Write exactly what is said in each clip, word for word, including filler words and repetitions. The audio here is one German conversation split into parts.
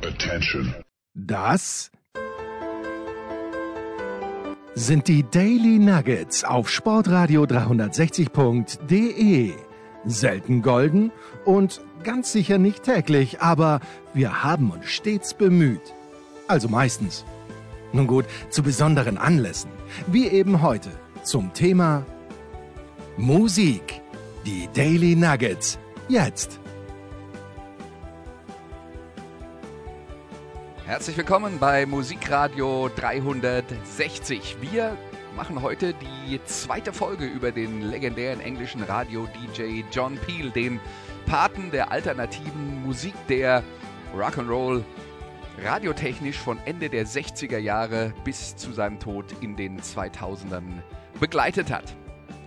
Attention. Das sind die Daily Nuggets auf Sportradio dreihundertsechzig Punkt de. Selten golden und ganz sicher nicht täglich, aber wir haben uns stets bemüht. Also meistens. Nun gut, zu besonderen Anlässen, wie eben heute, zum Thema Musik. Die Daily Nuggets, jetzt. Herzlich willkommen bei Musikradio dreihundertsechzig. Wir machen heute die zweite Folge über den legendären englischen Radio-D J John Peel, den Paten der alternativen Musik, der Rock'n'Roll radiotechnisch von Ende der sechziger Jahre bis zu seinem Tod in den zweitausendern begleitet hat.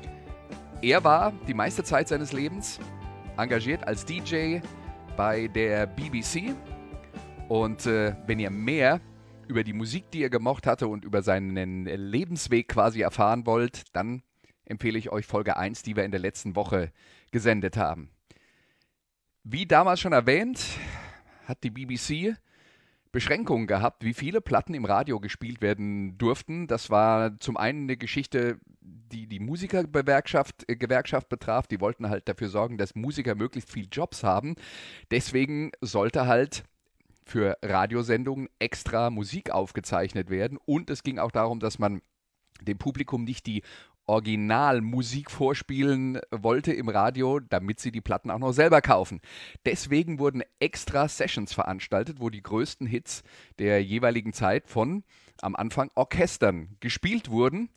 Er war die meiste Zeit seines Lebens engagiert als D J bei der B B C. Und äh, wenn ihr mehr über die Musik, die er gemocht hatte und über seinen Lebensweg quasi erfahren wollt, dann empfehle ich euch Folge eins, die wir in der letzten Woche gesendet haben. Wie damals schon erwähnt, hat die B B C Beschränkungen gehabt, wie viele Platten im Radio gespielt werden durften. Das war zum einen eine Geschichte, die die Musikergewerkschaft äh, Gewerkschaft betraf. Die wollten halt dafür sorgen, dass Musiker möglichst viel Jobs haben. Deswegen sollte halt für Radiosendungen extra Musik aufgezeichnet werden. Und es ging auch darum, dass man dem Publikum nicht die Originalmusik vorspielen wollte im Radio, damit sie die Platten auch noch selber kaufen. Deswegen wurden extra Sessions veranstaltet, wo die größten Hits der jeweiligen Zeit von am Anfang Orchestern gespielt wurden.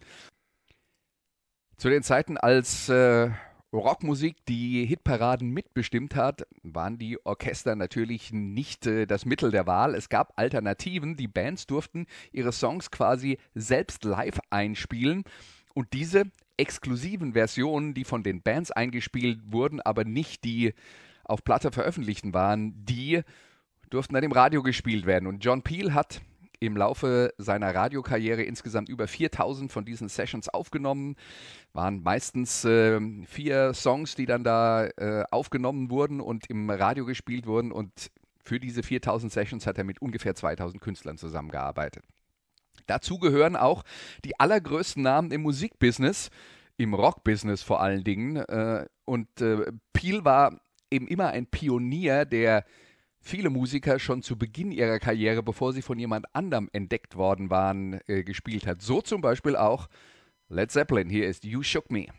Zu den Zeiten, als äh, Rockmusik die Hitparaden mitbestimmt hat, waren die Orchester natürlich nicht äh, das Mittel der Wahl. Es gab Alternativen. Die Bands durften ihre Songs quasi selbst live einspielen. Und diese exklusiven Versionen, die von den Bands eingespielt wurden, aber nicht die auf Platte veröffentlichten waren, die durften dann im Radio gespielt werden. Und John Peel hat im Laufe seiner Radiokarriere insgesamt über viertausend von diesen Sessions aufgenommen. Waren meistens äh, vier Songs, die dann da äh, aufgenommen wurden und im Radio gespielt wurden. Und für diese viertausend Sessions hat er mit ungefähr zweitausend Künstlern zusammengearbeitet. Dazu gehören auch die allergrößten Namen im Musikbusiness, im Rockbusiness vor allen Dingen. Äh, und äh, Peel war eben immer ein Pionier, der viele Musiker schon zu Beginn ihrer Karriere, bevor sie von jemand anderem entdeckt worden waren, äh, gespielt hat. So zum Beispiel auch Led Zeppelin. Hier ist You Shook Me.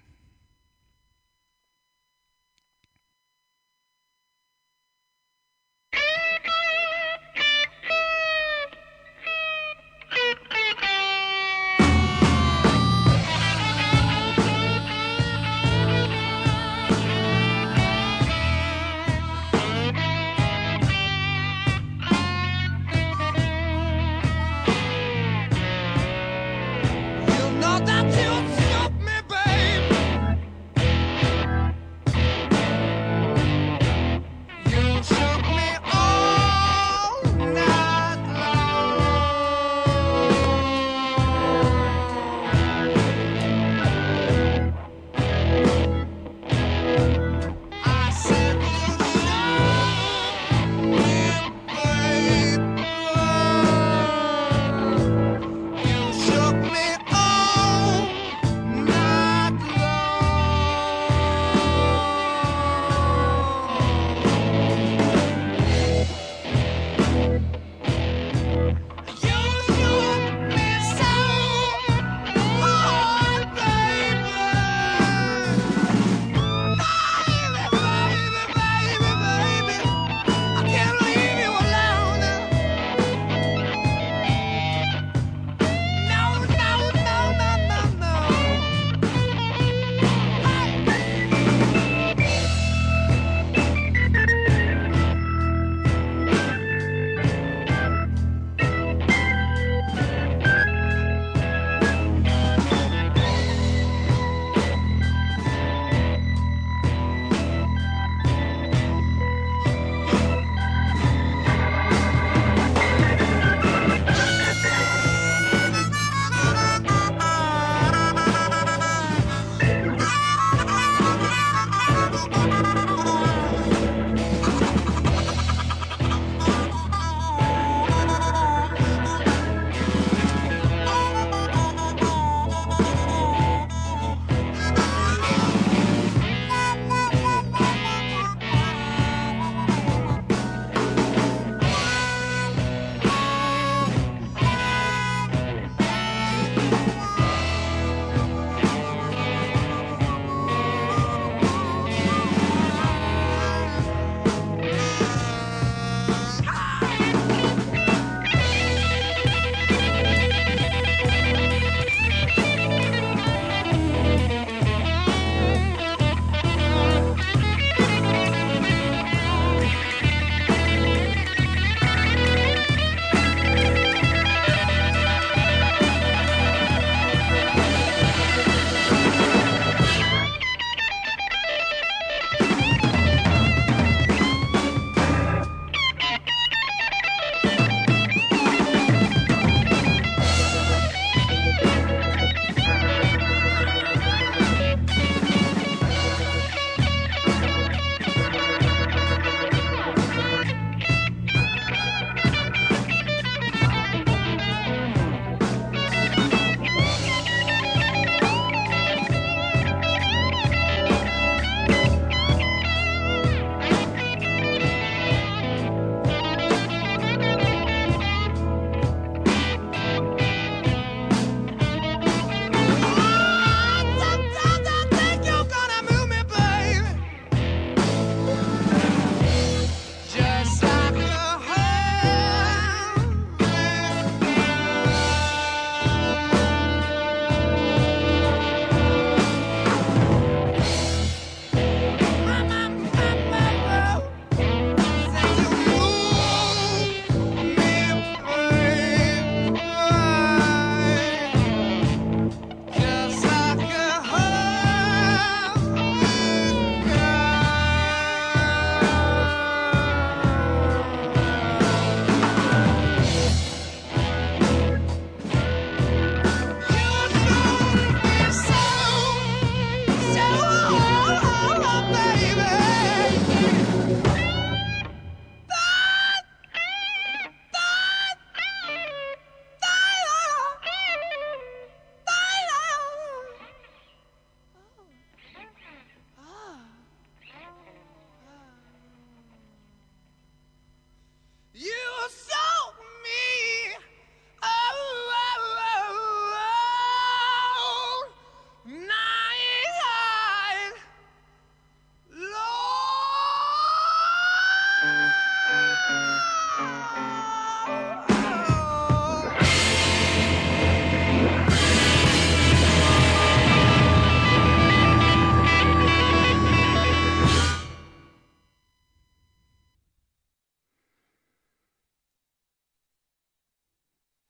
You know that you shook me, babe.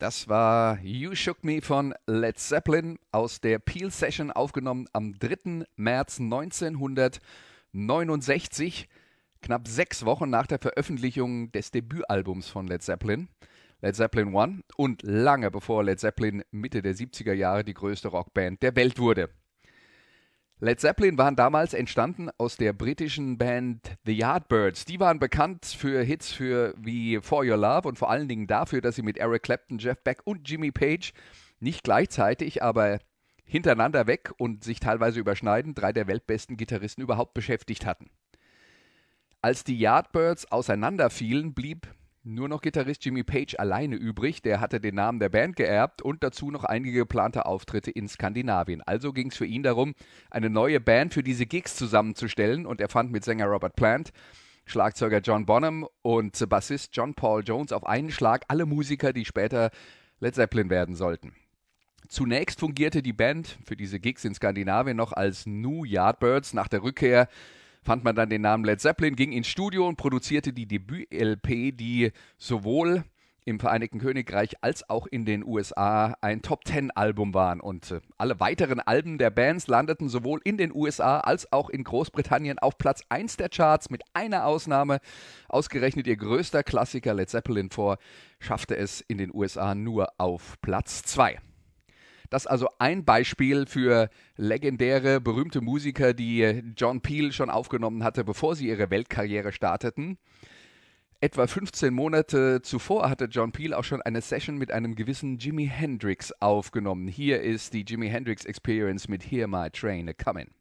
Das war You Shook Me von Led Zeppelin aus der Peel Session, aufgenommen am dritten März neunzehnhundertneunundsechzig, knapp sechs Wochen nach der Veröffentlichung des Debütalbums von Led Zeppelin, Led Zeppelin One, und lange bevor Led Zeppelin Mitte der siebziger Jahre die größte Rockband der Welt wurde. Led Zeppelin waren damals entstanden aus der britischen Band The Yardbirds. Die waren bekannt für Hits für wie For Your Love und vor allen Dingen dafür, dass sie mit Eric Clapton, Jeff Beck und Jimmy Page nicht gleichzeitig, aber hintereinander weg und sich teilweise überschneidend drei der weltbesten Gitarristen überhaupt beschäftigt hatten. Als die Yardbirds auseinanderfielen, blieb nur noch Gitarrist Jimmy Page alleine übrig. Der hatte den Namen der Band geerbt und dazu noch einige geplante Auftritte in Skandinavien. Also ging es für ihn darum, eine neue Band für diese Gigs zusammenzustellen, und er fand mit Sänger Robert Plant, Schlagzeuger John Bonham und Bassist John Paul Jones auf einen Schlag alle Musiker, die später Led Zeppelin werden sollten. Zunächst fungierte die Band für diese Gigs in Skandinavien noch als New Yardbirds. Nach der Rückkehr fand man dann den Namen Led Zeppelin, ging ins Studio und produzierte die Debüt-L P, die sowohl im Vereinigten Königreich als auch in den U S A ein Top-Ten-Album waren. Und äh, alle weiteren Alben der Bands landeten sowohl in den U S A als auch in Großbritannien auf Platz eins der Charts, mit einer Ausnahme. Ausgerechnet ihr größter Klassiker Led Zeppelin four schaffte es in den U S A nur auf Platz zwei. Das ist also ein Beispiel für legendäre, berühmte Musiker, die John Peel schon aufgenommen hatte, bevor sie ihre Weltkarriere starteten. Etwa fünfzehn Monate zuvor hatte John Peel auch schon eine Session mit einem gewissen Jimi Hendrix aufgenommen. Hier ist die Jimi Hendrix Experience mit Hear My Train A-Comin'.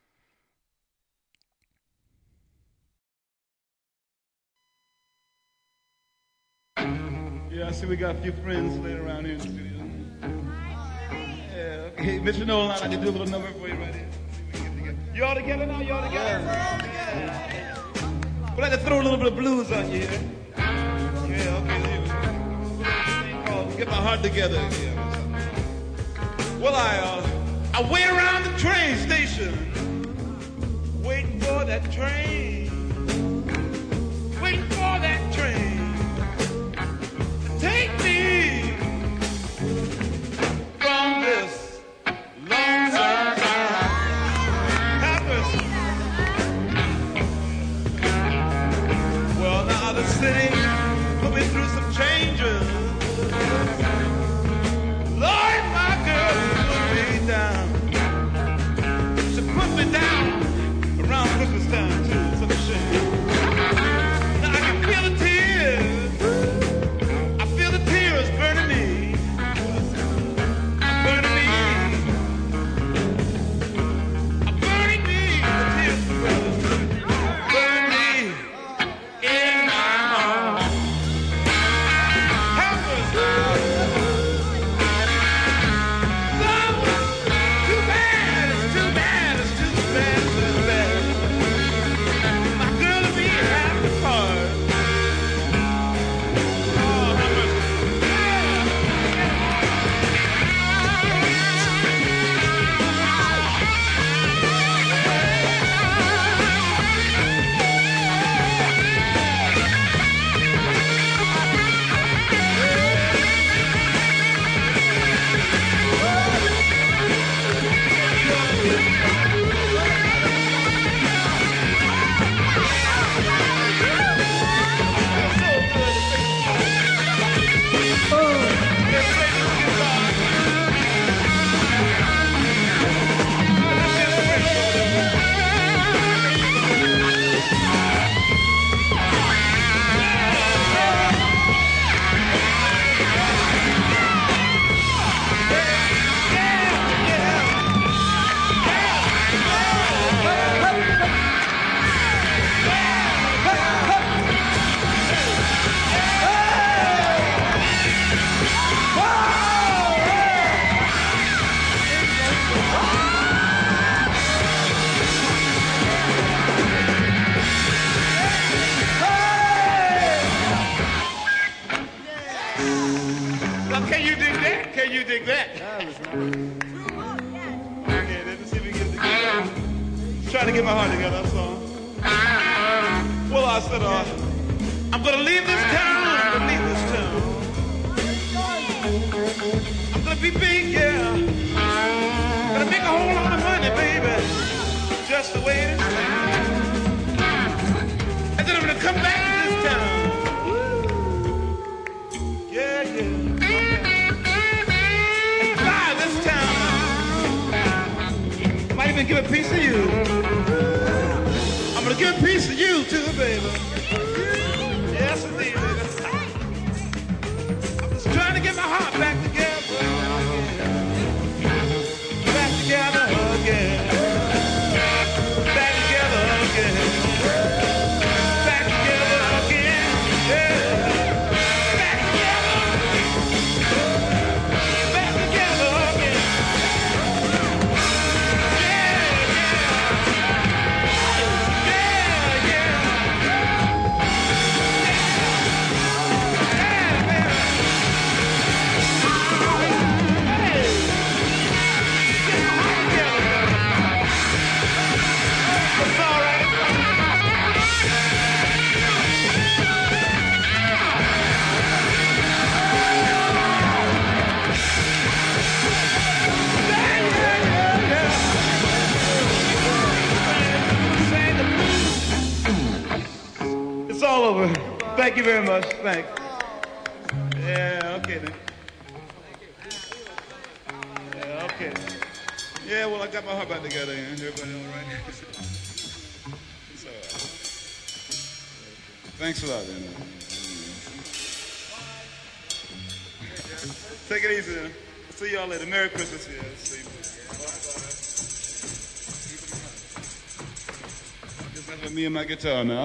Yeah, I see we got a few friends later around here in the studio. Hey, Mister Nolan, I'd like to do a little number for you right here. You all together now? You all together? Yeah. We'd like to throw a little bit of blues on you here. Yeah, okay. Called Get My Heart Together. Yeah. Well, I, uh, I wait around the train station, waiting for that train, waiting for that train to take me from this lonesome town. Have mercy. Well, now the city put me through some changes. Lord, my girl put me down. She put me down around Christmas time too. It's a shame. Now I can feel the tears. I feel the tears burning me. Burning me. Burning me. The tears burn me in my heart. Help us. Love is too bad. It's too bad. It's too bad. It's too bad. My girl and me have to part. Oh, have mercy. Now, can you dig that? Can you dig that? Okay, let's see if we can get it together. Trying to get my heart together, that's all. Well, I said, uh, I'm gonna leave this town. I'm gonna leave this town. trust the waiting. And then I'm gonna come back to this town. Yeah, yeah. And fly this town. I might even give a piece of you. I'm gonna give a piece of you too, baby. Yes, indeed, baby. I'm just trying to get my heart back together. Back together again. Back together again. Back together again. Yeah. Back together. Back together again. Yeah, yeah. Yeah, yeah. It's all over. Thank you very much. Thanks. Yeah, okay then. Yeah, okay. Yeah, well, I got my heart back together. Yeah. Everybody all right? It's all right. Thanks a lot, then. Take it easy, then. See y'all later. Merry Christmas. Yeah, see you. Just have with me and my guitar now.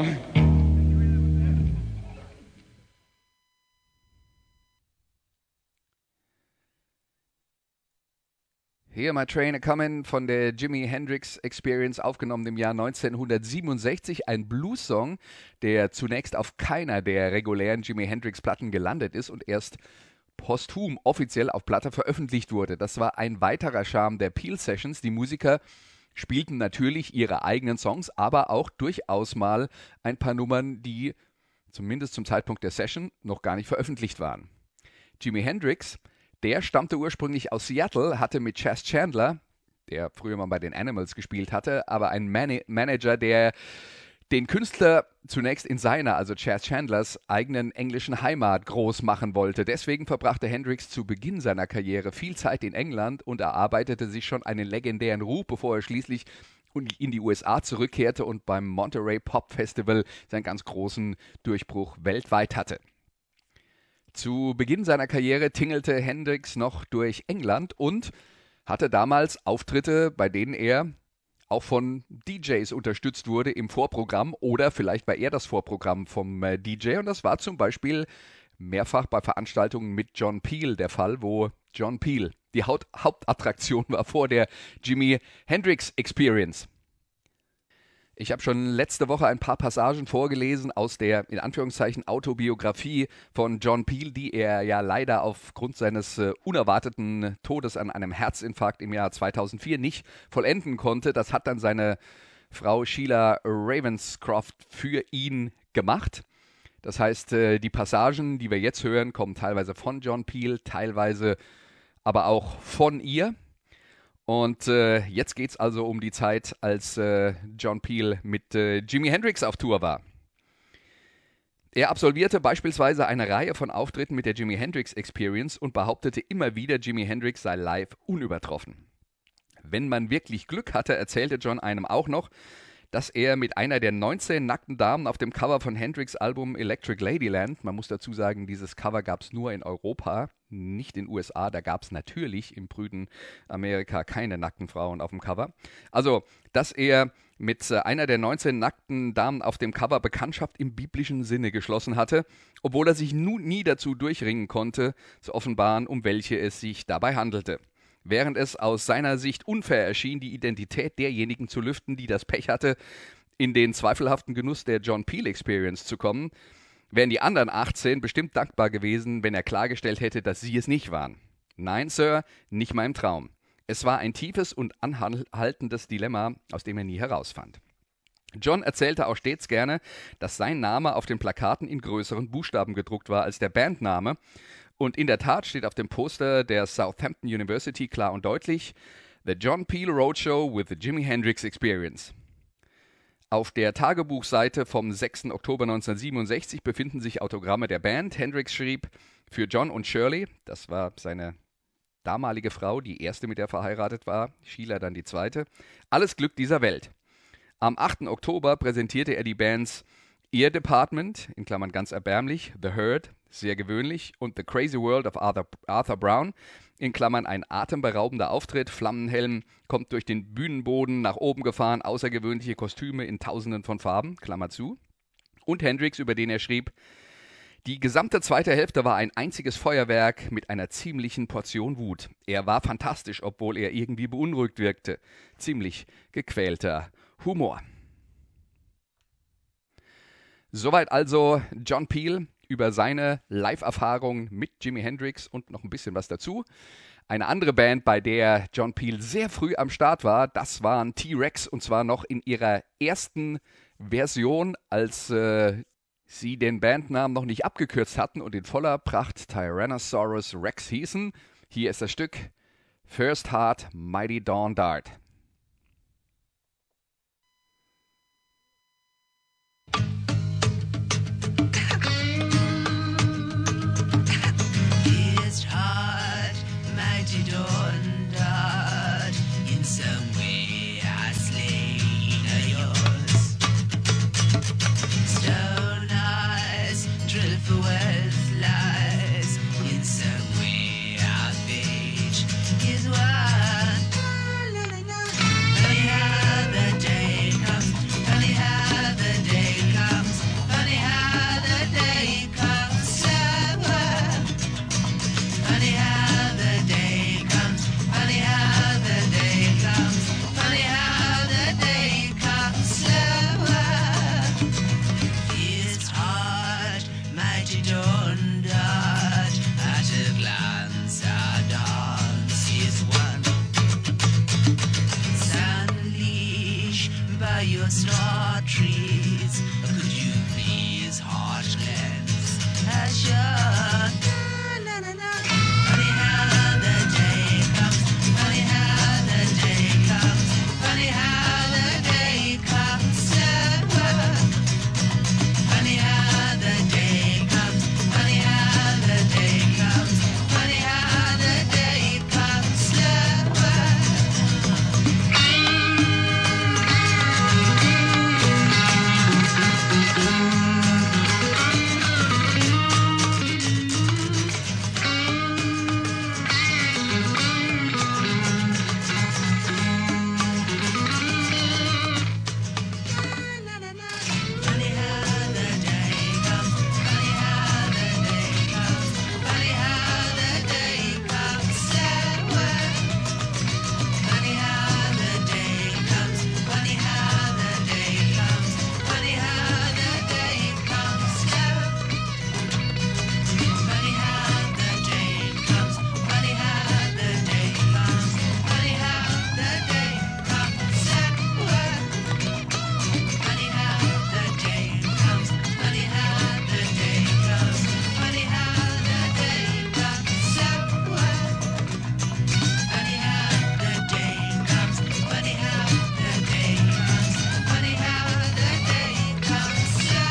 Here My Train A Comin' von der Jimi Hendrix Experience, aufgenommen im Jahr neunzehnhundertsiebenundsechzig. Ein Blues-Song, der zunächst auf keiner der regulären Jimi Hendrix-Platten gelandet ist und erst posthum offiziell auf Platte veröffentlicht wurde. Das war ein weiterer Charme der Peel Sessions. Die Musiker spielten natürlich ihre eigenen Songs, aber auch durchaus mal ein paar Nummern, die zumindest zum Zeitpunkt der Session noch gar nicht veröffentlicht waren. Jimi Hendrix, der stammte ursprünglich aus Seattle, hatte mit Chas Chandler, der früher mal bei den Animals gespielt hatte, aber einen Man- Manager, der den Künstler zunächst in seiner, also Chas Chandlers, eigenen englischen Heimat groß machen wollte. Deswegen verbrachte Hendrix zu Beginn seiner Karriere viel Zeit in England und erarbeitete sich schon einen legendären Ruf, bevor er schließlich in die U S A zurückkehrte und beim Monterey Pop Festival seinen ganz großen Durchbruch weltweit hatte. Zu Beginn seiner Karriere tingelte Hendrix noch durch England und hatte damals Auftritte, bei denen er auch von D Js unterstützt wurde im Vorprogramm, oder vielleicht war er das Vorprogramm vom äh, D J, und das war zum Beispiel mehrfach bei Veranstaltungen mit John Peel der Fall, wo John Peel die Haut- Hauptattraktion war vor der Jimi Hendrix Experience. Ich habe schon letzte Woche ein paar Passagen vorgelesen aus der, in Anführungszeichen, Autobiografie von John Peel, die er ja leider aufgrund seines äh, unerwarteten Todes an einem Herzinfarkt im Jahr zweitausendvier nicht vollenden konnte. Das hat dann seine Frau Sheila Ravenscroft für ihn gemacht. Das heißt, äh, die Passagen, die wir jetzt hören, kommen teilweise von John Peel, teilweise aber auch von ihr. Und äh, jetzt geht's also um die Zeit, als äh, John Peel mit äh, Jimi Hendrix auf Tour war. Er absolvierte beispielsweise eine Reihe von Auftritten mit der Jimi Hendrix Experience und behauptete immer wieder, Jimi Hendrix sei live unübertroffen. Wenn man wirklich Glück hatte, erzählte John einem auch noch, dass er mit einer der neunzehn nackten Damen auf dem Cover von Hendrix' Album Electric Ladyland, man muss dazu sagen, dieses Cover gab es nur in Europa, nicht in den U S A, da gab es natürlich im prüden Amerika keine nackten Frauen auf dem Cover. Also, dass er mit einer der neunzehn nackten Damen auf dem Cover Bekanntschaft im biblischen Sinne geschlossen hatte, obwohl er sich nun nie dazu durchringen konnte, zu offenbaren, um welche es sich dabei handelte. Während es aus seiner Sicht unfair erschien, die Identität derjenigen zu lüften, die das Pech hatte, in den zweifelhaften Genuss der John Peel Experience zu kommen, wären die anderen achtzehn bestimmt dankbar gewesen, wenn er klargestellt hätte, dass sie es nicht waren. Nein, Sir, nicht mal im Traum. Es war ein tiefes und anhaltendes Dilemma, aus dem er nie herausfand. John erzählte auch stets gerne, dass sein Name auf den Plakaten in größeren Buchstaben gedruckt war als der Bandname. Und in der Tat steht auf dem Poster der Southampton University klar und deutlich: The John Peel Roadshow with the Jimi Hendrix Experience. Auf der Tagebuchseite vom sechsten Oktober neunzehnhundertsiebenundsechzig befinden sich Autogramme der Band. Hendrix schrieb: Für John und Shirley, das war seine damalige Frau, die erste, mit der er verheiratet war, Sheila dann die zweite, alles Glück dieser Welt. Am achten Oktober präsentierte er die Bands Ear Department, in Klammern ganz erbärmlich, The Herd, sehr gewöhnlich, und The Crazy World of Arthur, Arthur Brown, in Klammern ein atemberaubender Auftritt, Flammenhelm kommt durch den Bühnenboden nach oben gefahren, außergewöhnliche Kostüme in tausenden von Farben, Klammer zu. Und Hendrix, über den er schrieb: Die gesamte zweite Hälfte war ein einziges Feuerwerk mit einer ziemlichen Portion Wut. Er war fantastisch, obwohl er irgendwie beunruhigt wirkte. Ziemlich gequälter Humor. Soweit also John Peel über seine Live-Erfahrung mit Jimi Hendrix und noch ein bisschen was dazu. Eine andere Band, bei der John Peel sehr früh am Start war, das waren T-Rex, und zwar noch in ihrer ersten Version, als äh, sie den Bandnamen noch nicht abgekürzt hatten und in voller Pracht Tyrannosaurus Rex hießen. Hier ist das Stück First Heart, Mighty Dawn Dart. First heart, mighty dawn dart, in some way I slain a yours. Stone eyes, drill for wealth lies, in some way our fate is one. Funny how the day comes, funny how the day comes, funny how the day comes someone. Funny how the day comes, funny how the day comes, funny how the day comes someone. First heart, mighty dawn dart, at a glance our dance is one. Unleash by your star trees, could you please heartlands assure? Funny how the day comes, funny how the day comes, funny how the day comes someone. Funny how the day comes, funny how the day comes, funny how the day comes someone. Funny how the day comes, funny how the day comes, funny how the day comes someone. Funny how the day comes, funny how the day comes, funny how the day comes someone. Funny how the day comes, funny how the day comes, funny how the day comes someone. Funny how the day comes, funny how the day comes, funny how the day comes someone. Funny how the day comes, funny how the day comes, funny how the day comes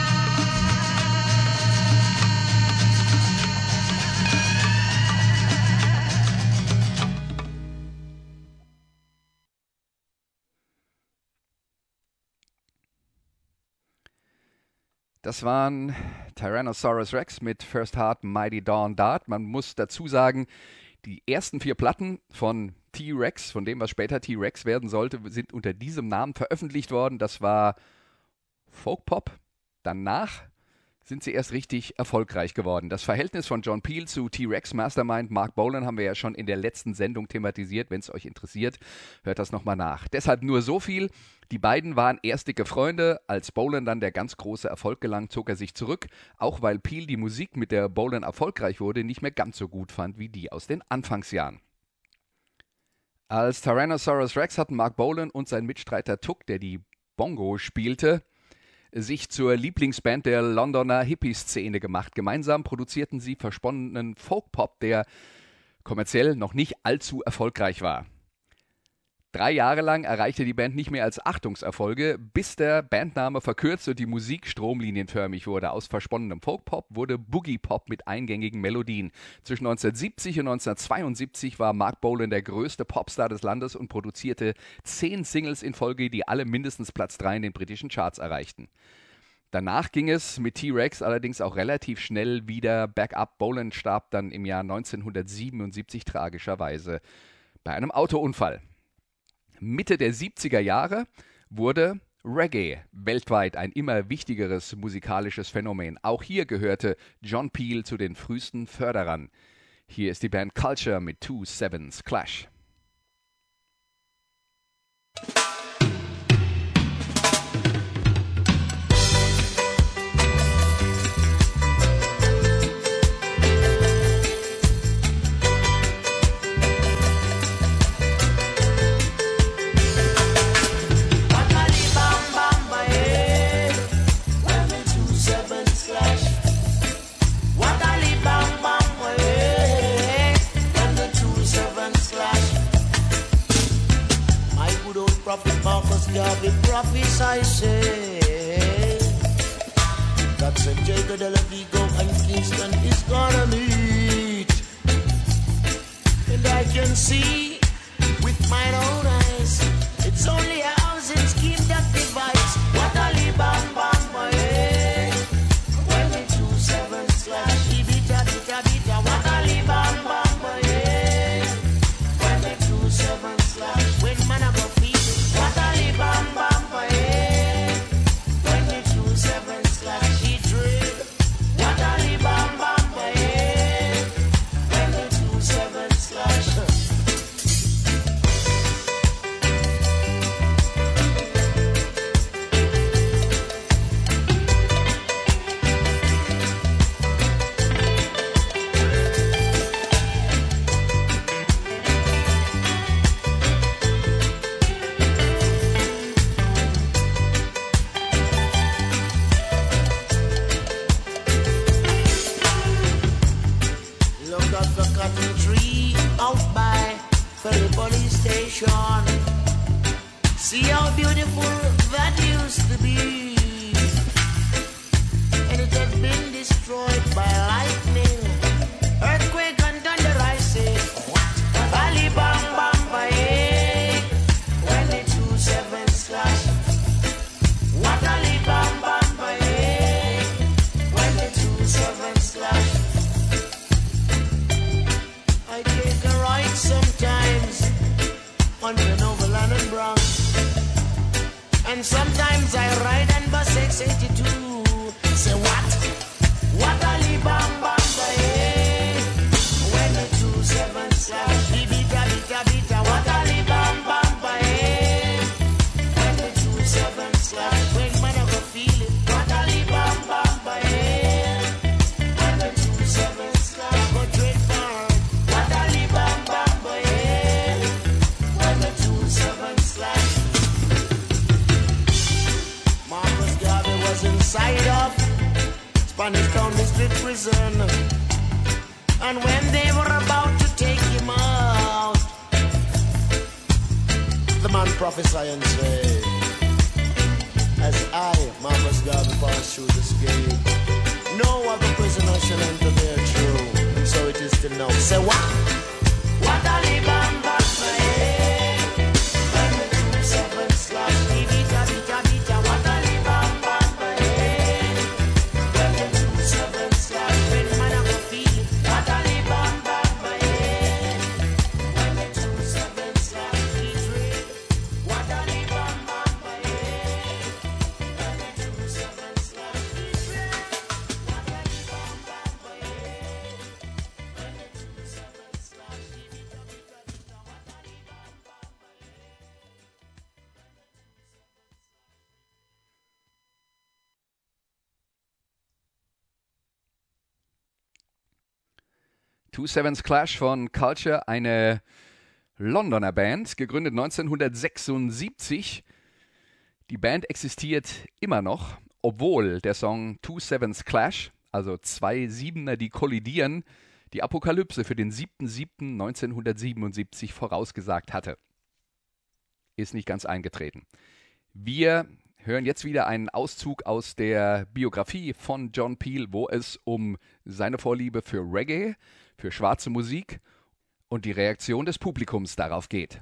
Das waren Tyrannosaurus Rex mit First Heart, Mighty Dawn Dart. Man muss dazu sagen, die ersten vier Platten von T-Rex, von dem, was später T-Rex werden sollte, sind unter diesem Namen veröffentlicht worden. Das war Folk-Pop. Danach sind sie erst richtig erfolgreich geworden. Das Verhältnis von John Peel zu T-Rex Mastermind Mark Bolan haben wir ja schon in der letzten Sendung thematisiert. Wenn es euch interessiert, hört das nochmal nach. Deshalb nur so viel. Die beiden waren erst dicke Freunde. Als Bolan dann der ganz große Erfolg gelang, zog er sich zurück. Auch weil Peel die Musik, mit der Bolan erfolgreich wurde, nicht mehr ganz so gut fand wie die aus den Anfangsjahren. Als Tyrannosaurus Rex hatten Mark Bolan und sein Mitstreiter Tuck, der die Bongo spielte, sich zur Lieblingsband der Londoner Hippie-Szene gemacht. Gemeinsam produzierten sie versponnenen Folk-Pop, der kommerziell noch nicht allzu erfolgreich war. Drei Jahre lang erreichte die Band nicht mehr als Achtungserfolge, bis der Bandname verkürzt und die Musik stromlinienförmig wurde. Aus versponnenem Folkpop wurde Boogie-Pop mit eingängigen Melodien. Zwischen neunzehnhundertsiebzig und neunzehnhundertzweiundsiebzig war Mark Bolan der größte Popstar des Landes und produzierte zehn Singles in Folge, die alle mindestens Platz drei in den britischen Charts erreichten. Danach ging es mit T-Rex allerdings auch relativ schnell wieder bergab. Bolan starb dann im Jahr neunzehnhundertsiebenundsiebzig tragischerweise bei einem Autounfall. Mitte der siebziger Jahre wurde Reggae weltweit ein immer wichtigeres musikalisches Phänomen. Auch hier gehörte John Peel zu den frühesten Förderern. Hier ist die Band Culture mit Two Sevens Clash. Prophet Marcus Garvey prophesy say that Saint Jacob de la Vigo and Kingston is gonna meet, and I can see with my own eyes it's only a housing scheme that divides. What a li bam bam boy, when the two sevens clash, bita bita bita. What a li bam bam boy, when the two sevens clash, when man a go feel. What a li bam bam boy, when the two sevens clash, he drill. What a li bam bam boy, when the two sevens clash. See how beautiful that used to be, and it has been destroyed by lightning, earthquake and thunder. I say, Ali bam bam bae, when the two sevens clash. What Ali bam bam bae, when the two sevens clash. I take a ride sometimes on the Overland and Bronx. And sometimes I ride and bus X eighty-two. Say what? What a li bam bam bae, when the two sevens slash. Bita bita bita. What a li bam bam bae, when the two sevens slash. When man I go feel it. What a li bam bam bae, when the two sevens slash. Go trade farm. What a li bam bam bae, when the two sevens slash. Marcus Garvey was inside of Spanish Town District Prison, and when they were about to take him out, the man prophesied and said, as I, Marcus Garvey, pass through this gate, no other prisoner shall enter there true. So it is till now. Say what? What a li bam bam bae, when the two sevens slash. Bita bita bita. What a li bam bam bae, when the two sevens slash. When man a go feel it. What a li bam bam bae, when the two sevens slash. He drill. What a li bam bam bae, when the two sevens slash. He drill. What a li bam bam bae, when the two sevens slash. Bita bita bita. What a li bam bam bae. Two Sevens Clash von Culture, eine Londoner Band, gegründet neunzehnhundertsechsundsiebzig. Die Band existiert immer noch, obwohl der Song Two Sevens Clash, also zwei Siebener, die kollidieren, die Apokalypse für den siebten siebten neunzehnhundertsiebenundsiebzig vorausgesagt hatte. ist nicht ganz eingetreten. Wir hören jetzt wieder einen Auszug aus der Biografie von John Peel, wo es um seine Vorliebe für Reggae, für schwarze Musik und die Reaktion des Publikums darauf geht.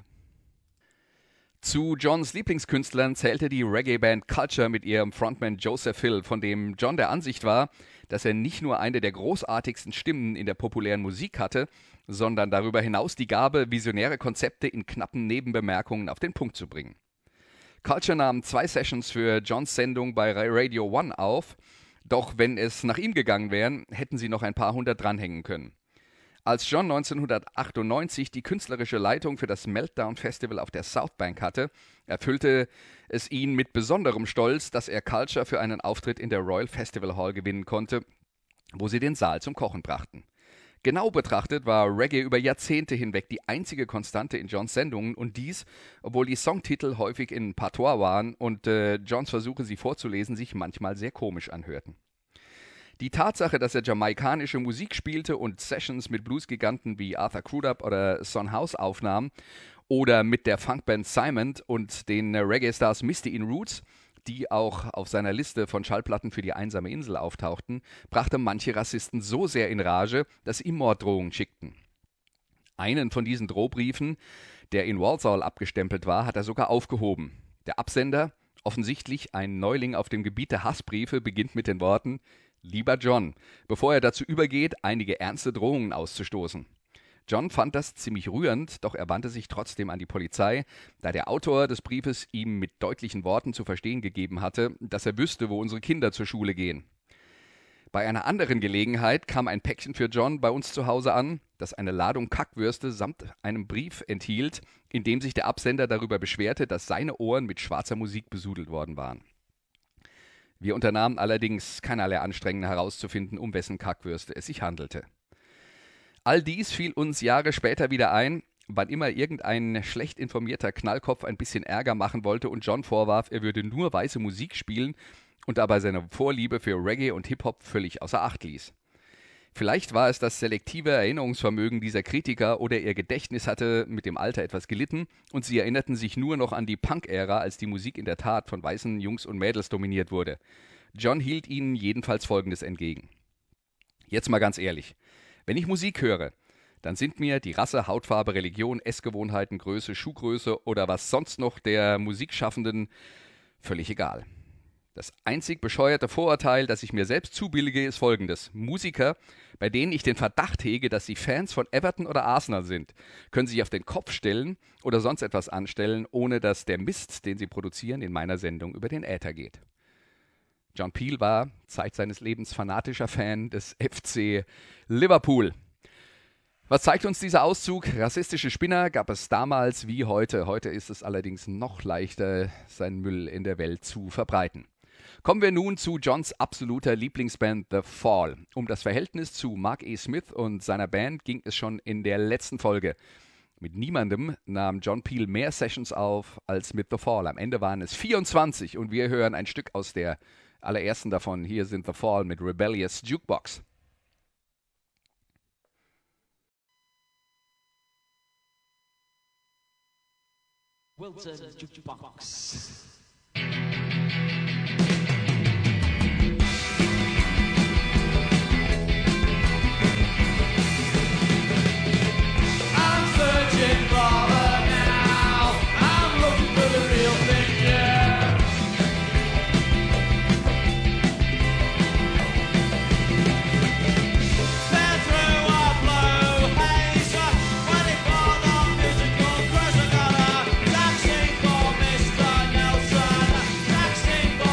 Zu Johns Lieblingskünstlern zählte die Reggae-Band Culture mit ihrem Frontman Joseph Hill, von dem John der Ansicht war, dass er nicht nur eine der großartigsten Stimmen in der populären Musik hatte, sondern darüber hinaus die Gabe, visionäre Konzepte in knappen Nebenbemerkungen auf den Punkt zu bringen. Culture nahm zwei Sessions für Johns Sendung bei Radio One auf, doch wenn es nach ihm gegangen wären, hätten sie noch ein paar hundert dranhängen können. Als John neunzehnhundertachtundneunzig die künstlerische Leitung für das Meltdown Festival auf der South Bank hatte, erfüllte es ihn mit besonderem Stolz, dass er Culture für einen Auftritt in der Royal Festival Hall gewinnen konnte, wo sie den Saal zum Kochen brachten. Genau betrachtet war Reggae über Jahrzehnte hinweg die einzige Konstante in Johns Sendungen und dies, obwohl die Songtitel häufig in Patois waren und äh, Johns Versuche, sie vorzulesen, sich manchmal sehr komisch anhörten. Die Tatsache, dass er jamaikanische Musik spielte und Sessions mit Bluesgiganten wie Arthur Crudup oder Son House aufnahm oder mit der Funkband Simon und den Reggae-Stars Misty in Roots, die auch auf seiner Liste von Schallplatten für die einsame Insel auftauchten, brachte manche Rassisten so sehr in Rage, dass sie ihm Morddrohungen schickten. Einen von diesen Drohbriefen, der in Walsall abgestempelt war, hat er sogar aufgehoben. Der Absender, offensichtlich ein Neuling auf dem Gebiet der Hassbriefe, beginnt mit den Worten: Lieber John, bevor er dazu übergeht, einige ernste Drohungen auszustoßen. John fand das ziemlich rührend, doch er wandte sich trotzdem an die Polizei, da der Autor des Briefes ihm mit deutlichen Worten zu verstehen gegeben hatte, dass er wüsste, wo unsere Kinder zur Schule gehen. Bei einer anderen Gelegenheit kam ein Päckchen für John bei uns zu Hause an, das eine Ladung Kackwürste samt einem Brief enthielt, in dem sich der Absender darüber beschwerte, dass seine Ohren mit schwarzer Musik besudelt worden waren. Wir unternahmen allerdings keinerlei Anstrengungen herauszufinden, um wessen Kackwürste es sich handelte. All dies fiel uns Jahre später wieder ein, wann immer irgendein schlecht informierter Knallkopf ein bisschen Ärger machen wollte und John vorwarf, er würde nur weiße Musik spielen und dabei seine Vorliebe für Reggae und Hip-Hop völlig außer Acht ließ. Vielleicht war es das selektive Erinnerungsvermögen dieser Kritiker oder ihr Gedächtnis hatte mit dem Alter etwas gelitten und sie erinnerten sich nur noch an die Punk-Ära, als die Musik in der Tat von weißen Jungs und Mädels dominiert wurde. John hielt ihnen jedenfalls Folgendes entgegen. Jetzt mal ganz ehrlich, wenn ich Musik höre, dann sind mir die Rasse, Hautfarbe, Religion, Essgewohnheiten, Größe, Schuhgröße oder was sonst noch der Musikschaffenden völlig egal. Das einzig bescheuerte Vorurteil, das ich mir selbst zubillige, ist folgendes. Musiker, bei denen ich den Verdacht hege, dass sie Fans von Everton oder Arsenal sind, können sich auf den Kopf stellen oder sonst etwas anstellen, ohne dass der Mist, den sie produzieren, in meiner Sendung über den Äther geht. John Peel war Zeit seines Lebens fanatischer Fan des F C Liverpool. Was zeigt uns dieser Auszug? Rassistische Spinner gab es damals wie heute. Heute ist es allerdings noch leichter, seinen Müll in der Welt zu verbreiten. Kommen wir nun zu Johns absoluter Lieblingsband The Fall. Um das Verhältnis zu Mark E. Smith und seiner Band ging es schon in der letzten Folge. Mit niemandem nahm John Peel mehr Sessions auf als mit The Fall. Am Ende waren es vierundzwanzig und wir hören ein Stück aus der allerersten davon. Hier sind The Fall mit Rebellious Jukebox. Wilton Jukebox. I'm searching for her now. I'm looking for the real thing, yeah. Sped through a blue haze, waiting for the musical crush. I got a taxi for Mister Nelson, taxi for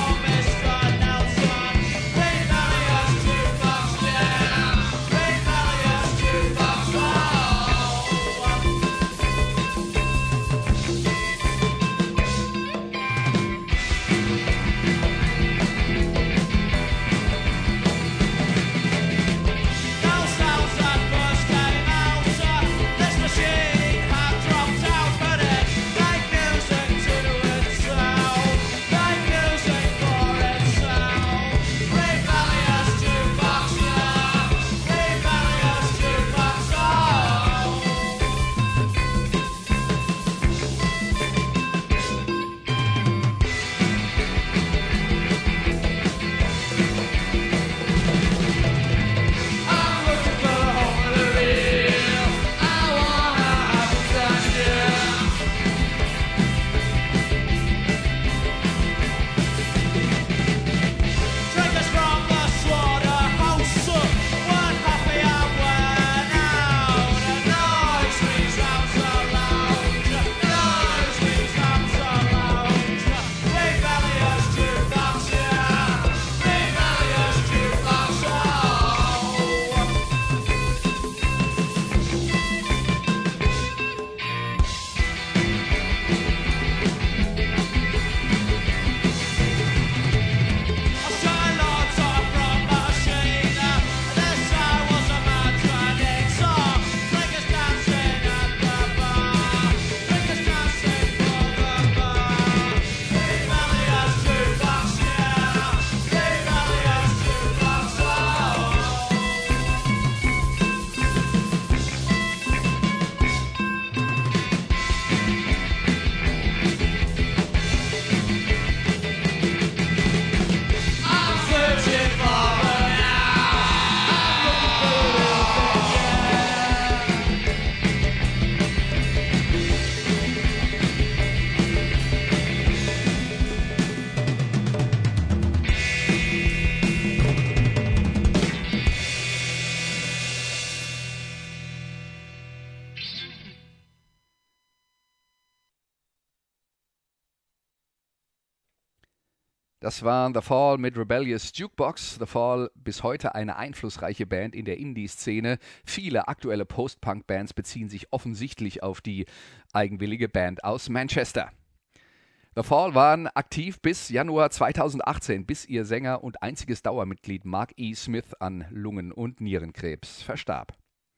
Das war The Fall mit Rebellious Jukebox. The Fall, bis heute eine einflussreiche Band in der Indie-Szene. Viele aktuelle Post-Punk-Bands beziehen sich offensichtlich auf die eigenwillige Band aus Manchester. The Fall waren aktiv bis Januar zweitausendachtzehn, bis ihr Sänger und einziges Dauermitglied Mark E. Smith an Lungen- und Nierenkrebs verstarb.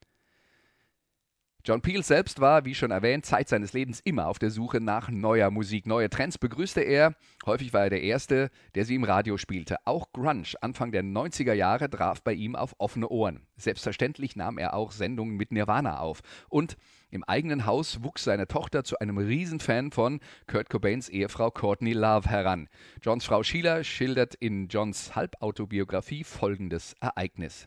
John Peel selbst war, wie schon erwähnt, Zeit seines Lebens immer auf der Suche nach neuer Musik. Neue Trends begrüßte er. Häufig war er der Erste, der sie im Radio spielte. Auch Grunge Anfang der neunziger Jahre traf bei ihm auf offene Ohren. Selbstverständlich nahm er auch Sendungen mit Nirvana auf. Und im eigenen Haus wuchs seine Tochter zu einem Riesenfan von Kurt Cobains Ehefrau Courtney Love heran. Johns Frau Sheila schildert in Johns Halbautobiografie folgendes Ereignis.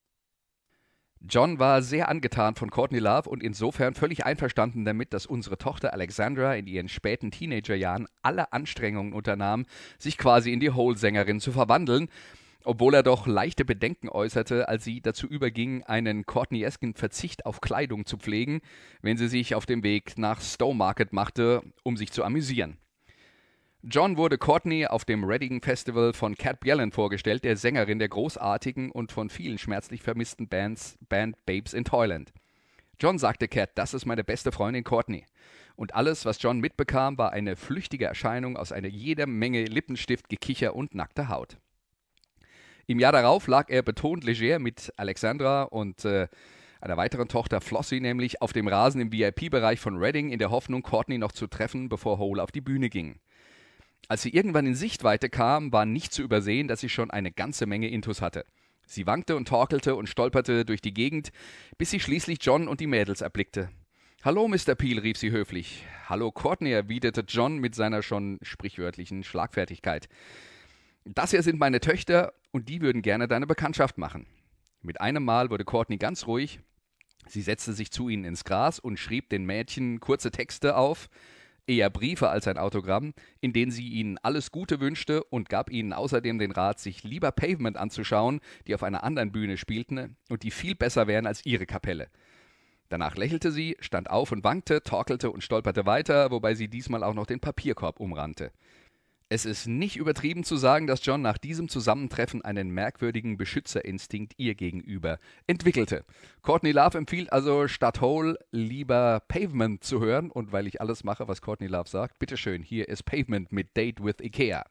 John war sehr angetan von Courtney Love und insofern völlig einverstanden damit, dass unsere Tochter Alexandra in ihren späten Teenagerjahren alle Anstrengungen unternahm, sich quasi in die Hole-Sängerin zu verwandeln, obwohl er doch leichte Bedenken äußerte, als sie dazu überging, einen Courtney-esken Verzicht auf Kleidung zu pflegen, wenn sie sich auf dem Weg nach Stowmarket machte, um sich zu amüsieren. John wurde Courtney auf dem Reading Festival von Cat Bjelland vorgestellt, der Sängerin der großartigen und von vielen schmerzlich vermissten Bands, Band Babes in Toyland. John sagte Cat, das ist meine beste Freundin Courtney. Und alles, was John mitbekam, war eine flüchtige Erscheinung aus einer jeder Menge Lippenstift, Gekicher und nackter Haut. Im Jahr darauf lag er betont leger mit Alexandra und äh, einer weiteren Tochter Flossie nämlich auf dem Rasen im V I P-Bereich von Reading in der Hoffnung, Courtney noch zu treffen, bevor Hole auf die Bühne ging. Als sie irgendwann in Sichtweite kam, war nicht zu übersehen, dass sie schon eine ganze Menge Intus hatte. Sie wankte und torkelte und stolperte durch die Gegend, bis sie schließlich John und die Mädels erblickte. »Hallo, Mister Peel«, rief sie höflich. »Hallo, Courtney«, erwiderte John mit seiner schon sprichwörtlichen Schlagfertigkeit. »Das hier sind meine Töchter und die würden gerne deine Bekanntschaft machen.« Mit einem Mal wurde Courtney ganz ruhig. Sie setzte sich zu ihnen ins Gras und schrieb den Mädchen kurze Texte auf, eher Briefe als ein Autogramm, in denen sie ihnen alles Gute wünschte und gab ihnen außerdem den Rat, sich lieber Pavement anzuschauen, die auf einer anderen Bühne spielten und die viel besser wären als ihre Kapelle. Danach lächelte sie, stand auf und wankte, torkelte und stolperte weiter, wobei sie diesmal auch noch den Papierkorb umrannte. Es ist nicht übertrieben zu sagen, dass John nach diesem Zusammentreffen einen merkwürdigen Beschützerinstinkt ihr gegenüber entwickelte. Courtney Love empfiehlt also statt Hole lieber Pavement zu hören und weil ich alles mache, was Courtney Love sagt, bitteschön, hier ist Pavement mit Date with Ikea.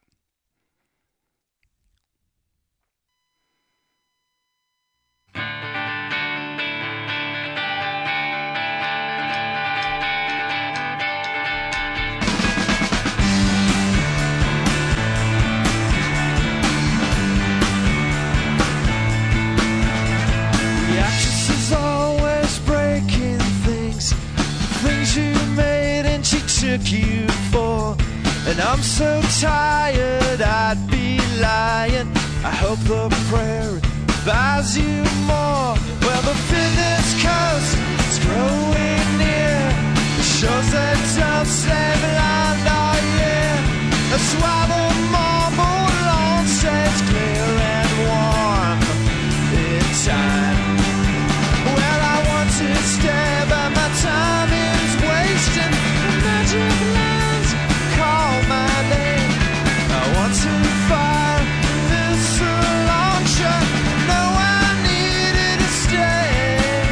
Took you for, and I'm so tired I'd be lying. I hope the prairie buys you more. Well, the fitness coast is growing near. It shows that don't slave land, oh yeah. That's why the marble lawn stays clear and warm in time. Well, I want to stay, but my time is wasting. Magic lands call my name. I want to fire this launcher. No, I needed to stay.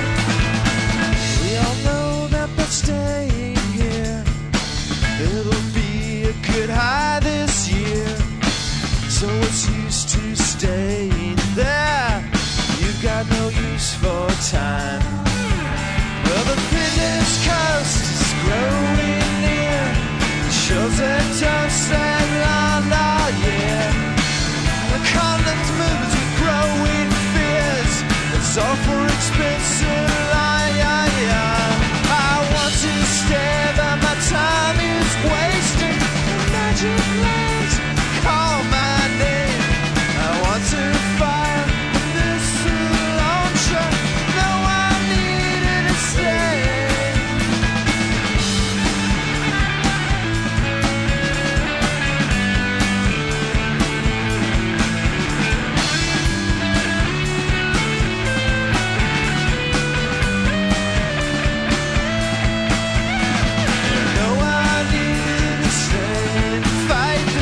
We all know that by staying here, it'll be a good high this year. So it's used to staying there. You've got no use for time. Well, the fitness coast is growing near. It shows that don't stand long, oh yeah. The continent moves with growing fears. It's all for expensive, ah, yeah, yeah. I want to stay, but my time is wasting. Magic lands call my name. I want to fire this launcher. No, I needed to stay. No, I needed to stay and fight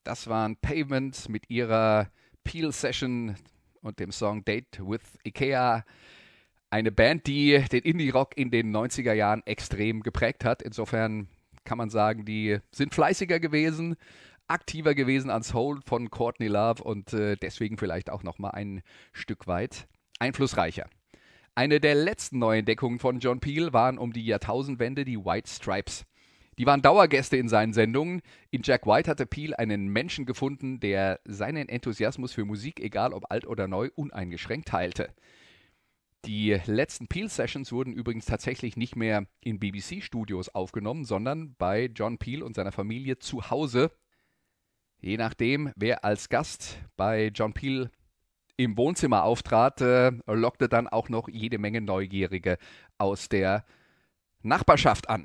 Das waren Pavement mit ihrer Peel-Session und dem Song Date with Ikea. Eine Band, die den Indie-Rock in den neunziger Jahren extrem geprägt hat. Insofern kann man sagen, die sind fleißiger gewesen, aktiver gewesen ans Soul von Courtney Love und äh, deswegen vielleicht auch nochmal ein Stück weit einflussreicher. Eine der letzten Neuentdeckungen von John Peel waren um die Jahrtausendwende die White Stripes. Die waren Dauergäste in seinen Sendungen. In Jack White hatte Peel einen Menschen gefunden, der seinen Enthusiasmus für Musik, egal ob alt oder neu, uneingeschränkt teilte. Die letzten Peel-Sessions wurden übrigens tatsächlich nicht mehr in B B C-Studios aufgenommen, sondern bei John Peel und seiner Familie zu Hause. Je nachdem, wer als Gast bei John Peel im Wohnzimmer auftrat, äh, lockte dann auch noch jede Menge Neugierige aus der Nachbarschaft an.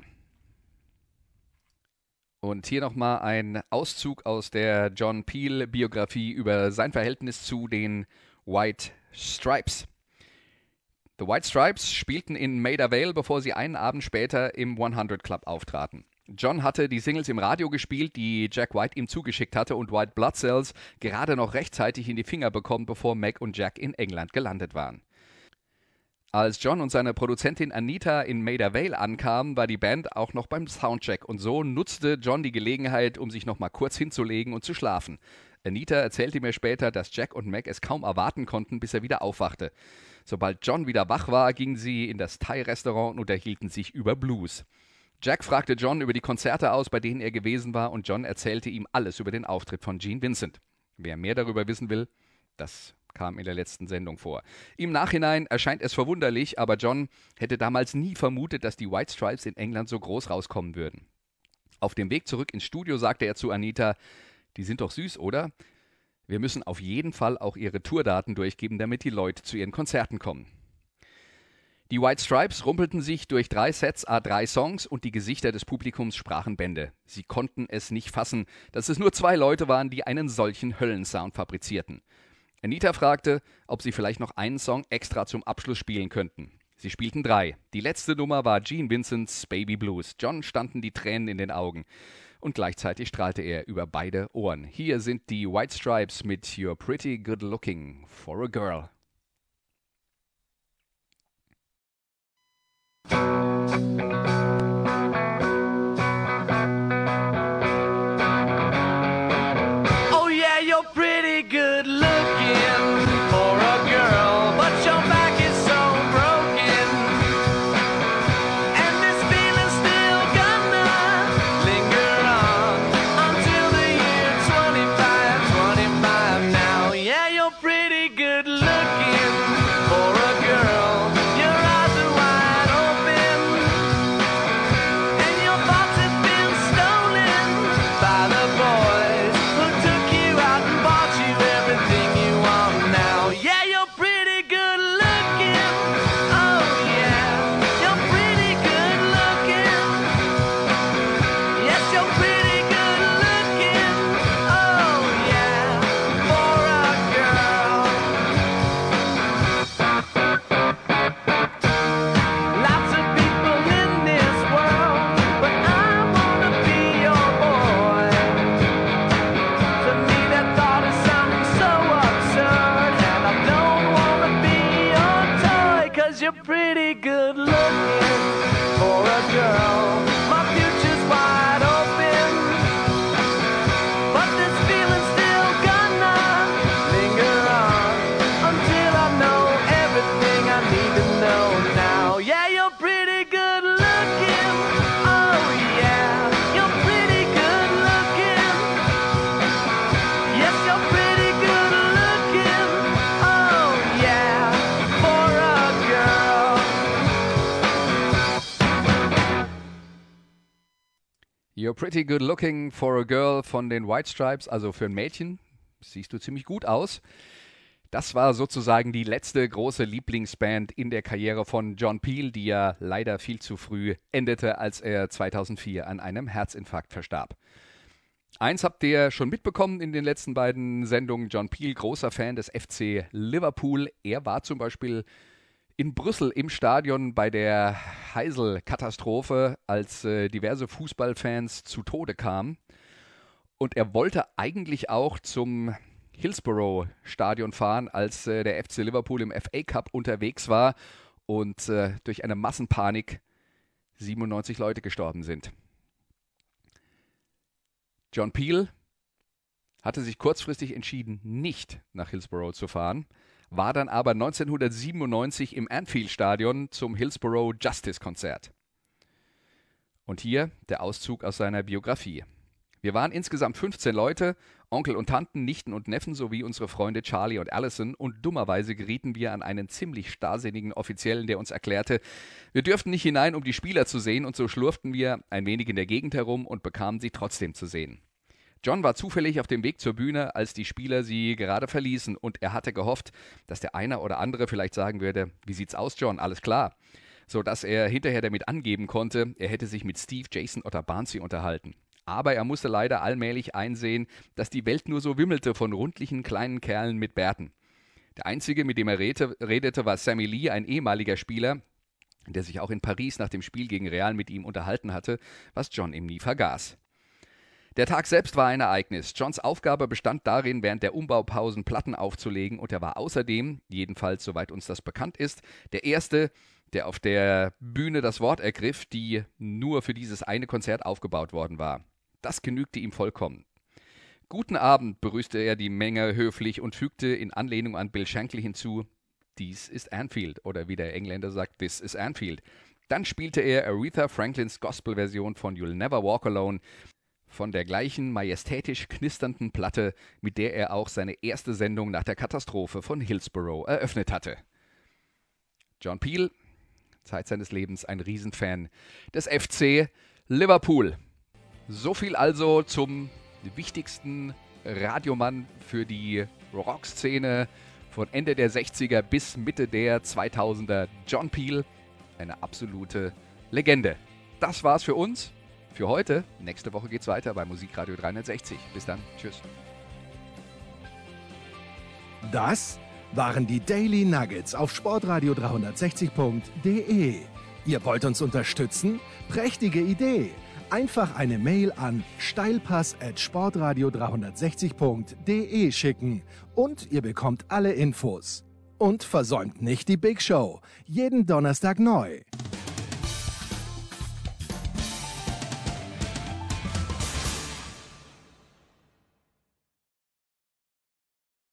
Und hier nochmal ein Auszug aus der John Peel-Biografie über sein Verhältnis zu den White Stripes. The White Stripes spielten in Maida Vale, bevor sie einen Abend später im hundert Club auftraten. John hatte die Singles im Radio gespielt, die Jack White ihm zugeschickt hatte und White Blood Cells gerade noch rechtzeitig in die Finger bekommen, bevor Meg und Jack in England gelandet waren. Als John und seine Produzentin Anita in Maida Vale ankamen, war die Band auch noch beim Soundcheck und so nutzte John die Gelegenheit, um sich noch mal kurz hinzulegen und zu schlafen. Anita erzählte mir später, dass Jack und Meg es kaum erwarten konnten, bis er wieder aufwachte. Sobald John wieder wach war, gingen sie in das Thai-Restaurant und unterhielten sich über Blues. Jack fragte John über die Konzerte aus, bei denen er gewesen war, und John erzählte ihm alles über den Auftritt von Gene Vincent. Wer mehr darüber wissen will, das kam in der letzten Sendung vor. Im Nachhinein erscheint es verwunderlich, aber John hätte damals nie vermutet, dass die White Stripes in England so groß rauskommen würden. Auf dem Weg zurück ins Studio sagte er zu Anita, die sind doch süß, oder? Wir müssen auf jeden Fall auch ihre Tourdaten durchgeben, damit die Leute zu ihren Konzerten kommen. Die White Stripes rumpelten sich durch drei Sets à drei Songs und die Gesichter des Publikums sprachen Bände. Sie konnten es nicht fassen, dass es nur zwei Leute waren, die einen solchen Höllensound fabrizierten. Anita fragte, ob sie vielleicht noch einen Song extra zum Abschluss spielen könnten. Sie spielten drei. Die letzte Nummer war Gene Vincents Baby Blues. John standen die Tränen in den Augen. Und gleichzeitig strahlte er über beide Ohren. Hier sind die White Stripes mit You're Pretty Good Looking for a Girl. Oh yeah, you're pretty good looking for a girl, but your back is so broken, and this feeling's still gonna linger on until the year twenty-five, twenty-five now. Yeah, you're pretty good looking for a girl. Your eyes are wide open, and your thoughts have been stolen by the boys who took you out and bought you everything you want now. Yeah, you're pretty good looking. Oh yeah, you're pretty good looking. Yes, you're pretty good looking. Oh yeah, for a girl. Lots of people in this world, but I wanna be your boy. To me that thought is something so absurd, and I don't wanna be your toy, 'cause you're pretty good looking for a girl. My future's wide open, but this feeling's still gonna linger on until I know everything I need to know now. Yeah, you're pretty good looking. Oh yeah, you're pretty good looking. Yes, you're pretty good looking. Oh yeah, for a girl. You're Pretty Good Looking for a Girl von den White Stripes, also für ein Mädchen, siehst du ziemlich gut aus. Das war sozusagen die letzte große Lieblingsband in der Karriere von John Peel, die ja leider viel zu früh endete, als er zweitausendvier an einem Herzinfarkt verstarb. Eins habt ihr schon mitbekommen in den letzten beiden Sendungen. John Peel, großer Fan des F C Liverpool. Er war zum Beispiel in Brüssel im Stadion bei der Heysel-Katastrophe, als äh, diverse Fußballfans zu Tode kamen. Und er wollte eigentlich auch zum Hillsborough-Stadion fahren, als äh, der F C Liverpool im F A Cup unterwegs war und äh, durch eine Massenpanik siebenundneunzig Leute gestorben sind. John Peel hatte sich kurzfristig entschieden, nicht nach Hillsborough zu fahren, war dann aber neunzehnhundertsiebenundneunzig im Anfield-Stadion zum Hillsborough Justice-Konzert. Und hier der Auszug aus seiner Biografie. Wir waren insgesamt fünfzehn Leute, Onkel und Tanten, Nichten und Neffen sowie unsere Freunde Charlie und Allison, und dummerweise gerieten wir an einen ziemlich starrsinnigen Offiziellen, der uns erklärte, wir dürften nicht hinein, um die Spieler zu sehen, und so schlurften wir ein wenig in der Gegend herum und bekamen sie trotzdem zu sehen. John war zufällig auf dem Weg zur Bühne, als die Spieler sie gerade verließen, und er hatte gehofft, dass der eine oder andere vielleicht sagen würde, wie sieht's aus, John, alles klar, so dass er hinterher damit angeben konnte, er hätte sich mit Steve, Jason oder Barnsley unterhalten. Aber er musste leider allmählich einsehen, dass die Welt nur so wimmelte von rundlichen kleinen Kerlen mit Bärten. Der einzige, mit dem er redete, war Sammy Lee, ein ehemaliger Spieler, der sich auch in Paris nach dem Spiel gegen Real mit ihm unterhalten hatte, was John ihm nie vergaß. Der Tag selbst war ein Ereignis. Johns Aufgabe bestand darin, während der Umbaupausen Platten aufzulegen, und er war außerdem, jedenfalls soweit uns das bekannt ist, der Erste, der auf der Bühne das Wort ergriff, die nur für dieses eine Konzert aufgebaut worden war. Das genügte ihm vollkommen. Guten Abend, begrüßte er die Menge höflich und fügte in Anlehnung an Bill Shankly hinzu, dies ist Anfield, oder wie der Engländer sagt, this is Anfield. Dann spielte er Aretha Franklins Gospelversion von You'll Never Walk Alone, von der gleichen majestätisch knisternden Platte, mit der er auch seine erste Sendung nach der Katastrophe von Hillsborough eröffnet hatte. John Peel, Zeit seines Lebens ein Riesenfan des F C Liverpool. So viel also zum wichtigsten Radiomann für die Rockszene von Ende der sechziger bis Mitte der zweitausender, John Peel, eine absolute Legende. Das war's für uns. Für heute, nächste Woche geht's weiter bei Musikradio dreihundertsechzig. Bis dann, tschüss. Das waren die Daily Nuggets auf sportradio dreihundertsechzig punkt de. Ihr wollt uns unterstützen? Prächtige Idee! Einfach eine Mail an steilpass at sportradio dreihundertsechzig punkt de schicken und ihr bekommt alle Infos. Und versäumt nicht die Big Show. Jeden Donnerstag neu.